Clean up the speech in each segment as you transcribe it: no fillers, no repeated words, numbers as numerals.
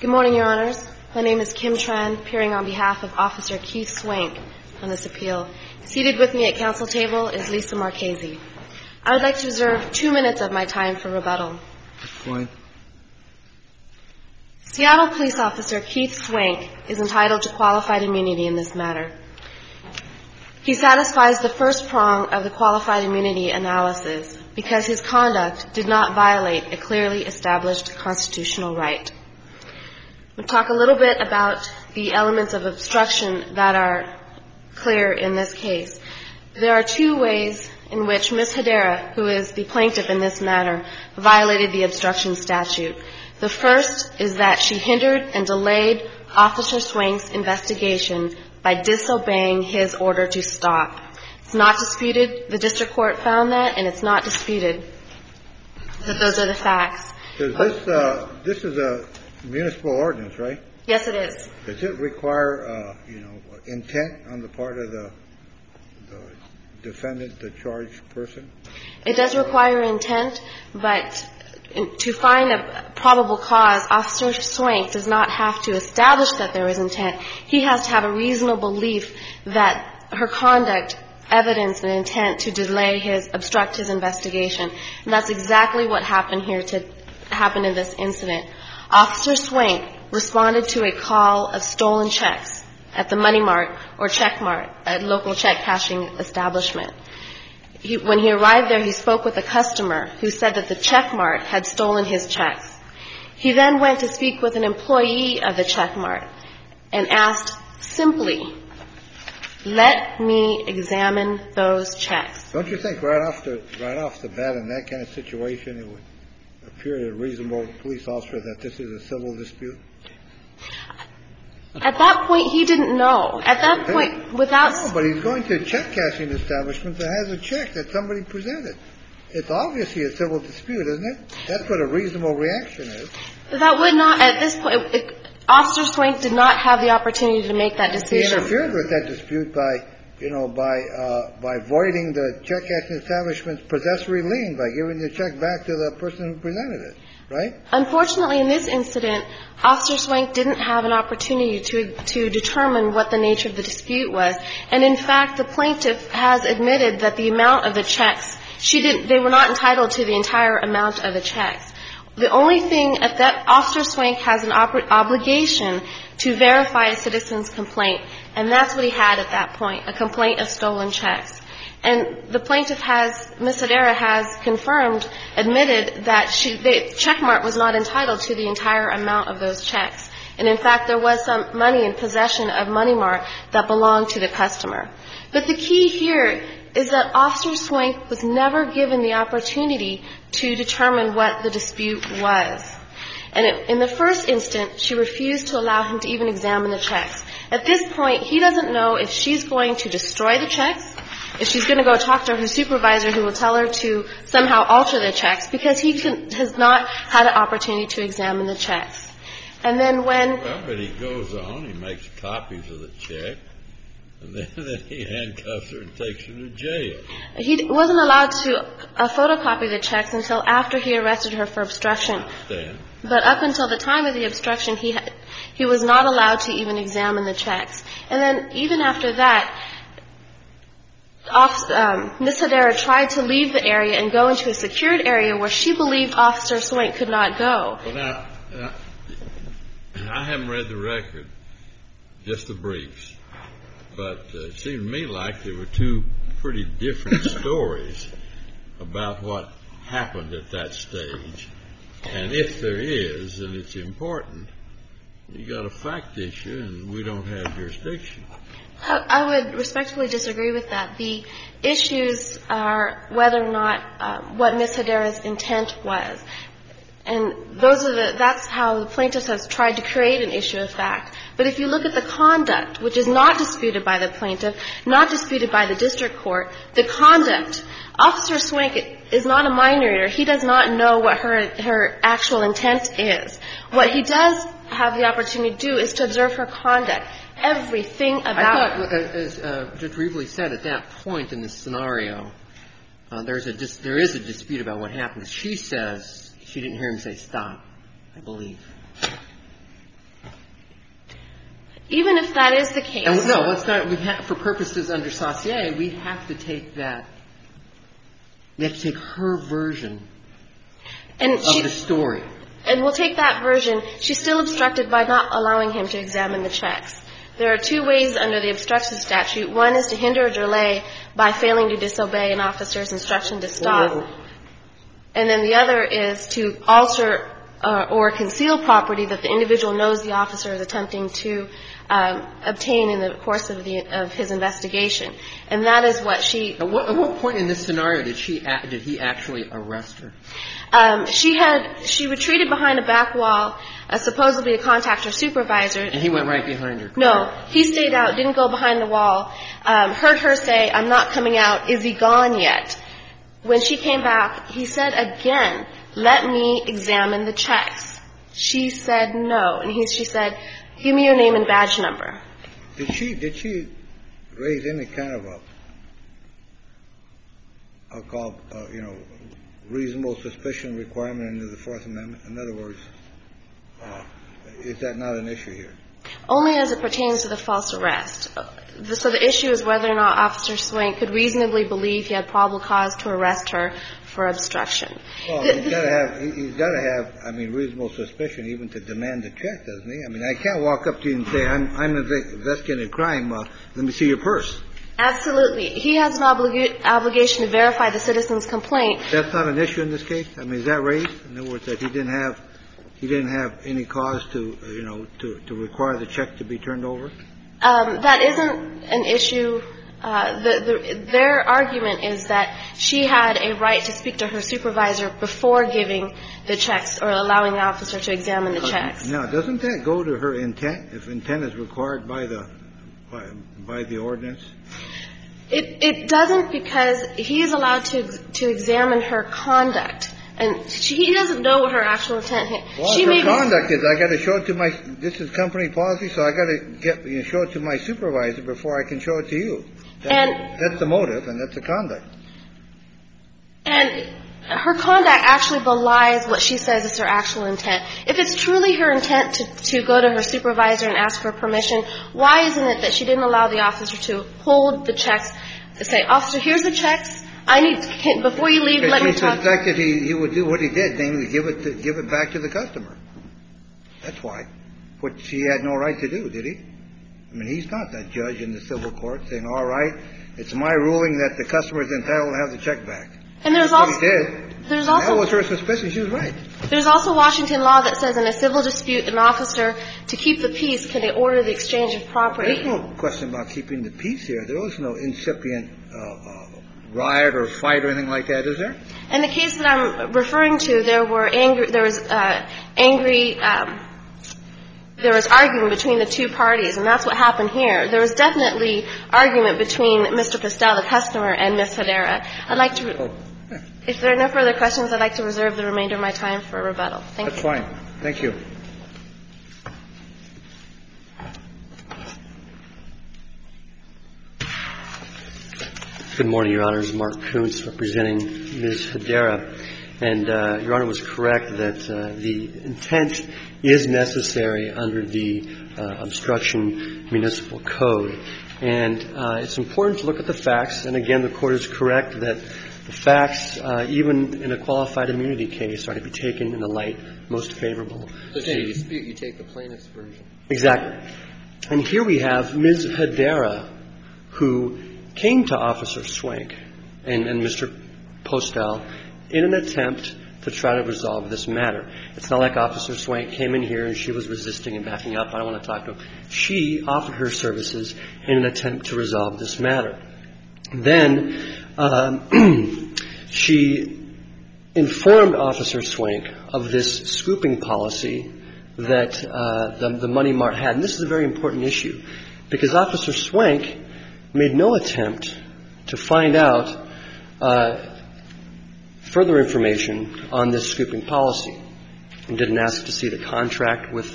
Good morning, Your Honors. My name is Kim Tran, appearing on behalf of Officer Keith Swank on this appeal. Seated with me at council table is Lisa Marchese. I would like to reserve 2 minutes of my time for rebuttal. Fine. Seattle Police Officer Keith Swank is entitled to qualified immunity in this matter. He satisfies the first prong of the qualified immunity analysis because his conduct did not violate a clearly established constitutional right. We'll talk a little bit about the elements of obstruction that are clear in this case. There are two ways in which Ms. Hedera, who is the plaintiff in this matter, violated the obstruction statute. The first is that she hindered and delayed Officer Swank's investigation by disobeying his order to stop. It's not disputed. The district court found that, and it's not disputed that those are the facts. This is a municipal ordinance, right? Yes, it is. Does it require, intent on the part of the defendant, the charged person? It does require intent, but to find a probable cause, Officer Swank does not have to establish that there is intent. He has to have a reasonable belief that her conduct evidenced an intent to obstruct his investigation. And that's exactly what happened in this incident. Officer Swank responded to a call of stolen checks at the Money Mart or Check Mart, a local check cashing establishment. When he arrived there, he spoke with a customer who said that the Check Mart had stolen his checks. He then went to speak with an employee of the Check Mart and asked simply, "Let me examine those checks." Don't you think right off the bat in that kind of situation it would appear to a reasonable police officer that this is a civil dispute? At that point, he didn't know. At that point, without... No, but he's going to a check cashing establishment that has a check that somebody presented. It's obviously a civil dispute, isn't it? That's what a reasonable reaction is. That would not, at this point, Officer Swank did not have the opportunity to make that decision. He interfered with that dispute by voiding the check cashing establishment's possessory lien by giving the check back to the person who presented it. Right? Unfortunately, in this incident, Officer Swank didn't have an opportunity to determine what the nature of the dispute was. And in fact, the plaintiff has admitted that the amount of the checks, they were not entitled to the entire amount of the checks. The only thing that Officer Swank has an obligation to verify a citizen's complaint, and that's what he had at that point, a complaint of stolen checks. And the plaintiff Ms. Hedera has admitted that Checkmart was not entitled to the entire amount of those checks. And in fact, there was some money in possession of Money Mart that belonged to the customer. But the key here is that Officer Swank was never given the opportunity to determine what the dispute was. And in the first instance, she refused to allow him to even examine the checks. At this point, he doesn't know if she's going to destroy the checks, if she's going to go talk to her supervisor who will tell her to somehow alter the checks, because he has not had an opportunity to examine the checks. And then but he goes on, he makes copies of the check, and then he handcuffs her and takes her to jail. He wasn't allowed to photocopy the checks until after he arrested her for obstruction. I understand. But up until the time of the obstruction, he was not allowed to even examine the checks. And then even after that, Ms. Hedera tried to leave the area and go into a secured area where she believed Officer Swank could not go. Well, now, I haven't read the record, just the briefs. But it seemed to me like there were two pretty different stories about what happened at that stage. And if there is, and it's important, you got a fact issue and we don't have jurisdiction. I would respectfully disagree with that. The issues are whether or not what Ms. Hedera's intent was. And that's how the plaintiff has tried to create an issue of fact. But if you look at the conduct, which is not disputed by the plaintiff, not disputed by the district court, the conduct, Officer Swank is not a mind reader. He does not know what her actual intent is. What he does have the opportunity to do is to observe her conduct. Everything about I thought, as Judge Reveley said, at that point in the scenario, there is a dispute about what happened. She says she didn't hear him say stop, I believe. Even if that is the case. And no, let's not. For purposes under Saussure, we have to take that. We have to take her version of the story. And we'll take that version. She's still obstructed by not allowing him to examine the checks. There are two ways under the obstruction statute. One is to hinder or delay by failing to disobey an officer's instruction to stop. And then the other is to alter or conceal property that the individual knows the officer is attempting to obtain in the course of his investigation. And that is what she. At what point in this scenario did he actually arrest her? She retreated behind a back wall, supposedly to contact her supervisor. And he went right behind her. No, he stayed out, didn't go behind the wall. Heard her say, "I'm not coming out. Is he gone yet?" When she came back, he said again, "Let me examine the checks." She said no, and she said, "Give me your name and badge number." Did she raise any kind of reasonable suspicion requirement under the Fourth Amendment? In other words, is that not an issue here? Only as it pertains to the false arrest. So the issue is whether or not Officer Swank could reasonably believe he had probable cause to arrest her for obstruction. Well, he's got to have, reasonable suspicion even to demand the check, doesn't he? I mean, I can't walk up to you and say, I'm investigating a crime. Let me see your purse. Absolutely. He has an obligation to verify the citizen's complaint. That's not an issue in this case? I mean, is that raised? In other words, that he didn't have any cause to require the check to be turned over? That isn't an issue. Their argument is that she had a right to speak to her supervisor before giving the checks or allowing the officer to examine the checks. Now, doesn't that go to her intent, if intent is required by the ordinance? It doesn't, because he is allowed to examine her conduct. And he doesn't know what her actual intent is. Well, her conduct is, I got to show it to this is company policy, so I got to show it to my supervisor before I can show it to you. That's the motive, and that's the conduct. And her conduct actually belies what she says is her actual intent. If it's truly her intent to go to her supervisor and ask for permission, why isn't it that she didn't allow the officer to hold the checks, to say, "Officer, here's the checks. Before you leave, let me talk." She suspected he would do what he did, namely give it back to the customer. That's why. What she had no right to do, did he? I mean, he's not that judge in the civil court saying, "All right, it's my ruling that the customer is entitled to have the check back." And that's what he did. That was her suspicion. She was right. There's also Washington law that says in a civil dispute, an officer, to keep the peace, can order the exchange of property. There's no question about keeping the peace here. There was no incipient riot or fight or anything like that, is there? In the case that I'm referring to, there was argument between the two parties, and that's what happened here. There was definitely argument between Mr. Postel, the customer, and Ms. Hedera. If there are no further questions, I'd like to reserve the remainder of my time for rebuttal. Thank you. That's fine. Thank you. Good morning, Your Honors. Mark Kuntz representing Ms. Hedera. And Your Honor was correct that the intent is necessary under the obstruction municipal code. And it's important to look at the facts. And again, the Court is correct that the facts, even in a qualified immunity case, are to be taken in the light most favorable. So in a dispute, you take the plaintiff's version. Exactly. And here we have Ms. Hedera, who came to Officer Swank and Mr. Postel in an attempt to try to resolve this matter. It's not like Officer Swank came in here and she was resisting and backing up. I don't want to talk to him. She offered her services in an attempt to resolve this matter. Then she informed Officer Swank of this scooping policy that the Money Mart had. And this is a very important issue because Officer Swank made no attempt to find out further information on this scooping policy and didn't ask to see the contract with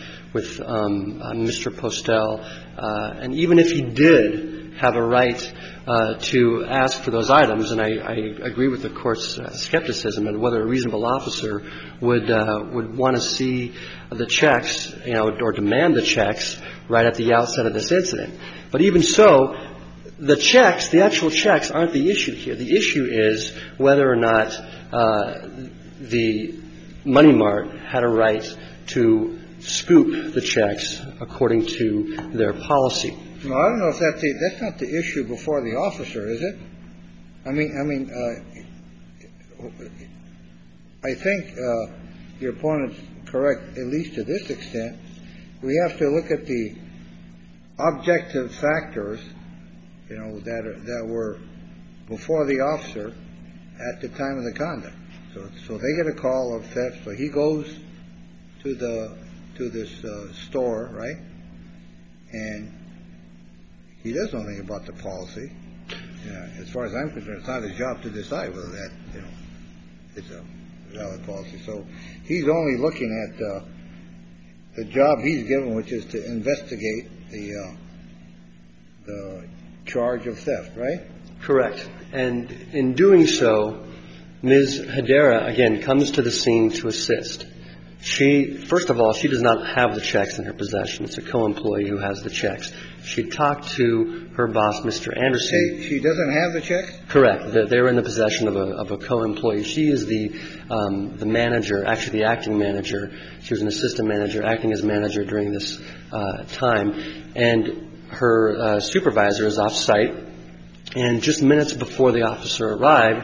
Mr. Postel. And even if he did have a right to ask for those items, and I agree with the Court's skepticism and whether a reasonable officer would want to see the checks, or demand the checks right at the outset of this incident. But even so, the checks, the actual checks, aren't the issue here. The issue is whether or not the Money Mart had a right to scoop the checks according to their policy. No, I don't know if that's not the issue before the officer, is it? I think your opponent's correct, at least to this extent. We have to look at the objective factors, that were before the officer at the time of the conduct. So they get a call of theft. So he goes to this store, right? And he does know nothing about the policy. As far as I'm concerned, it's not his job to decide whether that, it's a valid policy. So he's only looking at the job he's given, which is to investigate the charge of theft, right? Correct. And in doing so, Ms. Hedera, again, comes to the scene to assist. First of all, she does not have the checks in her possession. It's a co-employee who has the checks. She talked to her boss, Mr. Anderson. She doesn't have the checks? Correct. They're in the possession of a co-employee. She is the manager, actually the acting manager. She was an assistant manager, acting as manager during this time. And her supervisor is off-site. And just minutes before the officer arrived,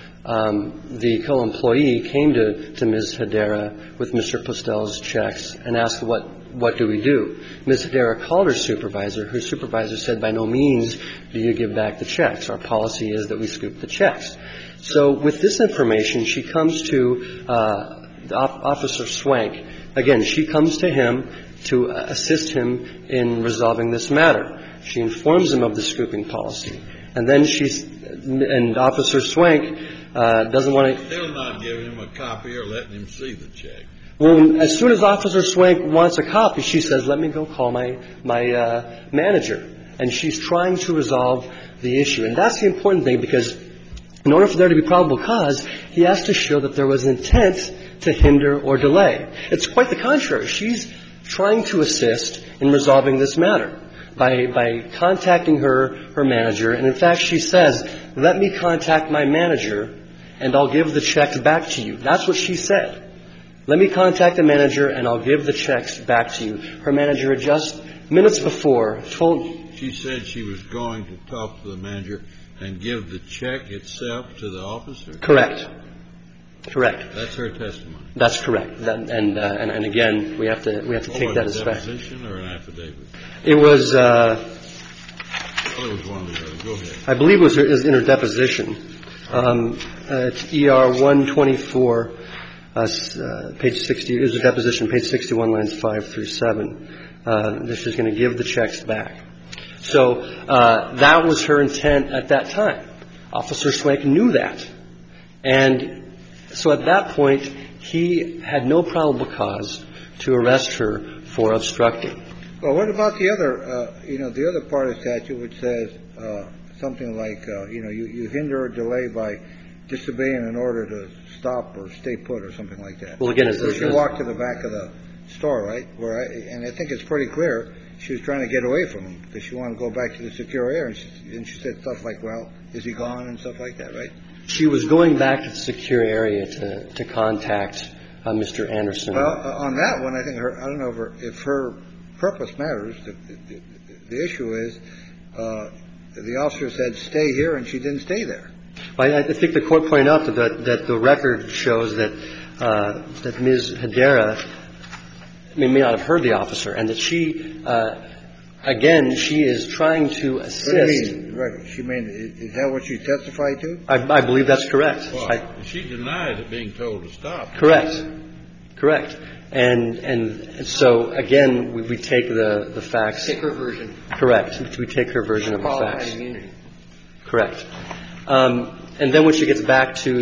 the co-employee came to Ms. Hedera with Mr. Postel's checks and asked, what do we do? Ms. Hedera called her supervisor. Her supervisor said, by no means do you give back the checks. Our policy is that we scoop the checks. So with this information, she comes to Officer Swank. Again, she comes to him to assist him in resolving this matter. She informs him of the scooping policy. And then and Officer Swank doesn't want to... Still not giving him a copy or letting him see the check. Well, as soon as Officer Swank wants a copy, she says, let me go call my manager. And she's trying to resolve the issue. And that's the important thing, because in order for there to be probable cause, he has to show that there was intent to hinder or delay. It's quite the contrary. She's trying to assist in resolving this matter by contacting her manager. And in fact, she says, let me contact my manager and I'll give the checks back to you. That's what she said. Let me contact the manager and I'll give the checks back to you. Her manager had just minutes before told... She said she was going to talk to the manager and give the check itself to the officer? Correct. That's her testimony. That's correct. And again, we have to take that as fact. Was it a deposition or an affidavit? It was. Well, it was one of the other. Go ahead. I believe it was in her deposition. It's ER 124, page 60. It was a deposition, page 61, lines 5 through 7. That she's going to give the checks back. So that was her intent at that time. Officer Swank knew that, and so at that point, he had no probable cause to arrest her for obstructing. Well, what about the other, the other part of the statute which says something like, you hinder or delay by disobeying an order to stop or stay put or something like that. Well, again, so she walked to the back of the store, right? And I think it's pretty clear she was trying to get away from him because she wanted to go back to the secure area. And she said stuff like, well, is he gone and stuff like that, right? She was going back to the secure area to contact Mr. Anderson. Well, on that one, I think I don't know if her purpose matters. The issue is the officer said stay here, and she didn't stay there. I think the court pointed out that the record shows that Ms. Hedera may not have heard the officer, and that she, again, she is trying to assist. What do you mean? Right. Is that what she testified to? I believe that's correct. Well, she denied it being told to stop. Correct. And so, again, we take the facts. Take her version. Correct. We take her version of the facts. Qualified immunity. Correct. And then when she gets back to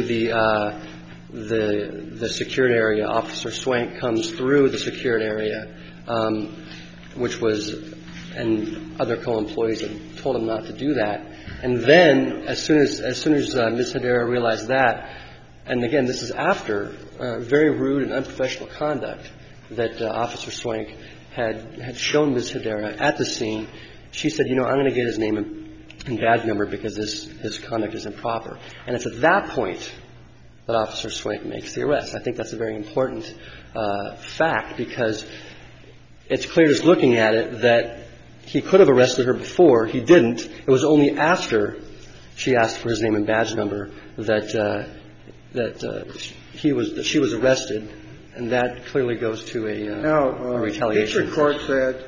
the secured area, Officer Swank comes through the secured area, which was, and other co-employees had told him not to do that. And then, as soon as Ms. Hedera realized that, and again, this is after very rude and unprofessional conduct that Officer Swank had shown Ms. Hedera at the scene, she said, I'm going to get his name and badge number because his conduct is improper. And it's at that point that Officer Swank makes the arrest. I think that's a very important fact because it's clear just looking at it that he could have arrested her before. He didn't. It was only after she asked for his name and badge number that she was arrested, and that clearly goes to a retaliation. The district court said,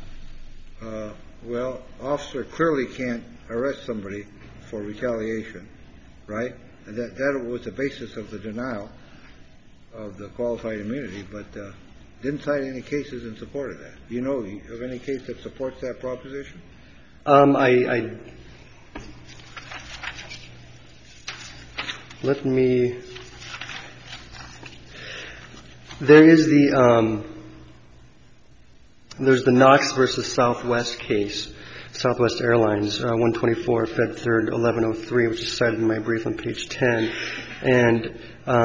well, officer clearly can't arrest somebody for retaliation, right? And that was the basis of the denial of the qualified immunity, but didn't cite any cases in support of that. Do you know of any case that supports that proposition? There's the Knox versus Southwest case, Southwest Airlines, 124 Fed 3rd 1103, which is cited in my brief on page 10. And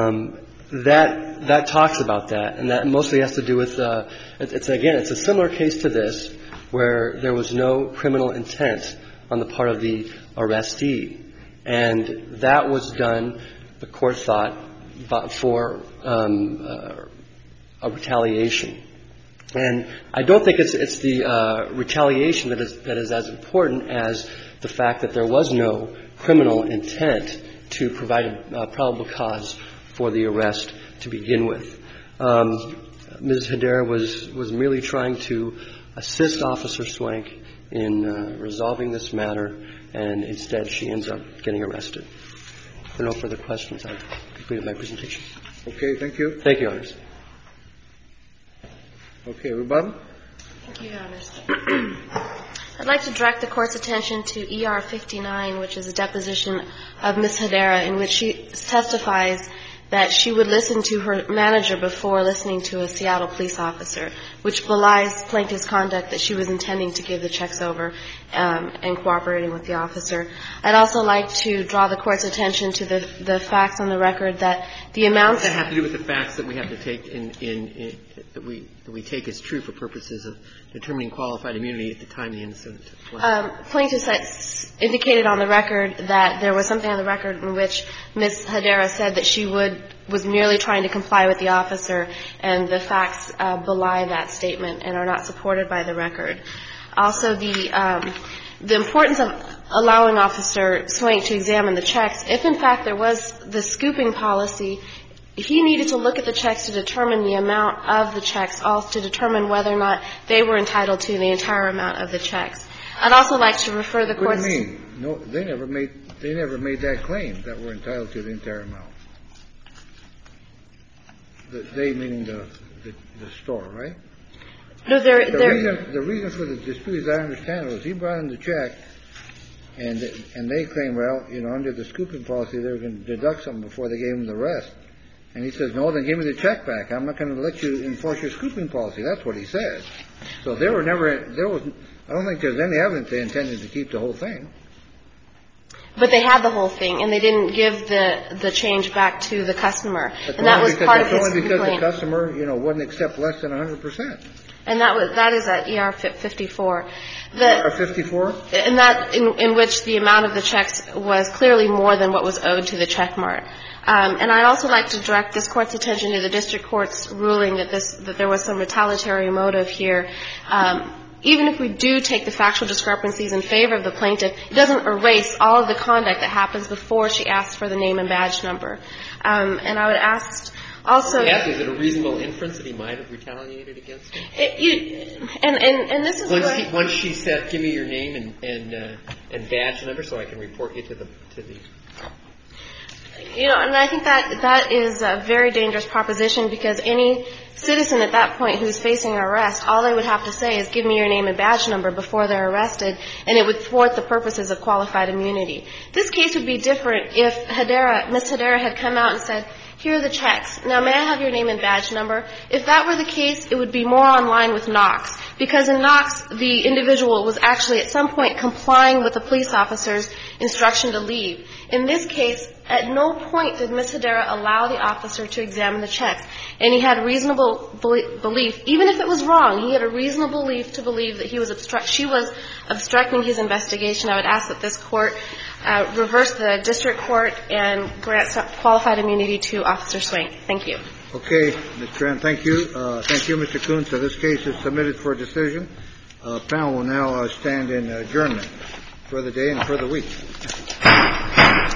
that talks about that, and that mostly has to do with it's a similar case to this, where there was no criminal intent on the part of the arrestee, and that was done, the court thought, for a retaliation. And I don't think it's the retaliation that is as important as the fact that there was no criminal intent to provide a probable cause for the arrest to begin with. Ms. Hedera was merely trying to assist Officer Swank in resolving this matter, and instead she ends up getting arrested. If there are no further questions, I've completed my presentation. Okay, thank you. Thank you, Your Honors. Okay, rebuttal. Thank you, Your Honors. I'd like to direct the Court's attention to ER 59, which is a deposition of Ms. Hedera, in which she testifies that she would listen to her manager before listening to a Seattle police officer, which belies plaintiff's conduct that she was intending to give the checks over and cooperating with the officer. I'd also like to draw the Court's attention to the facts on the record that the amounts that have to do with the facts that we have to take that we take as true for purposes of determining qualified immunity at the time the incident took place. Plaintiff indicated on the record that there was something on the record in which Ms. Hedera said that she was merely trying to comply with the officer, and the facts belie that statement and are not supported by the record. Also, the importance of allowing Officer Swank to examine the checks, if in fact there was the scooping policy, he needed to look at the checks to determine the amount of the checks, also to determine whether or not they were entitled to the entire amount of the checks. I'd also like to refer the Court's... What do you mean? No, they never made that claim that we're entitled to the entire amount. They meaning the store, right? No, the reason for the dispute, as I understand it, was he brought in the check, and they claim, well, under the scooping policy, they were going to deduct something before they gave him the rest. And he says, no, then give me the check back. I'm not going to let you enforce your scooping policy. That's what he said. So I don't think there's any evidence they intended to keep the whole thing. But they had the whole thing, and they didn't give the change back to the customer. And that was part of his complaint. That's only because the customer, wouldn't accept less than 100%. And that is at ER 54. ER 54? And that in which the amount of the checks was clearly more than what was owed to the check mart. And I'd also like to direct this Court's attention to the district court's ruling that there was some retaliatory motive here. Even if we do take the factual discrepancies in favor of the plaintiff, it doesn't erase all of the conduct that happens before she asks for the name and badge number. And I would ask also... Is it a reasonable inference that he might have retaliated against her? And this is once she said, give me your name and badge number so I can report you to the... and I think that is a very dangerous proposition, because any citizen at that point who's facing arrest, all they would have to say is give me your name and badge number before they're arrested, and it would thwart the purposes of qualified immunity. This case would be different if Ms. Hedera had come out and said, here are the checks. Now, may I have your name and badge number? If that were the case, it would be more in line with Knox, because in Knox, the individual was actually at some point complying with the police officer's instruction to leave. In this case, at no point did Ms. Hedera allow the officer to examine the checks. And he had reasonable belief, even if it was wrong, he had a reasonable belief to believe that she was obstructing his investigation. I would ask that this Court reverse the district court and grant qualified immunity to Officer Swank. Thank you. Okay, Ms. Tran, thank you. Thank you, Mr. Kuhn. So this case is submitted for decision. Panel will now stand in adjournment for the day and for the week.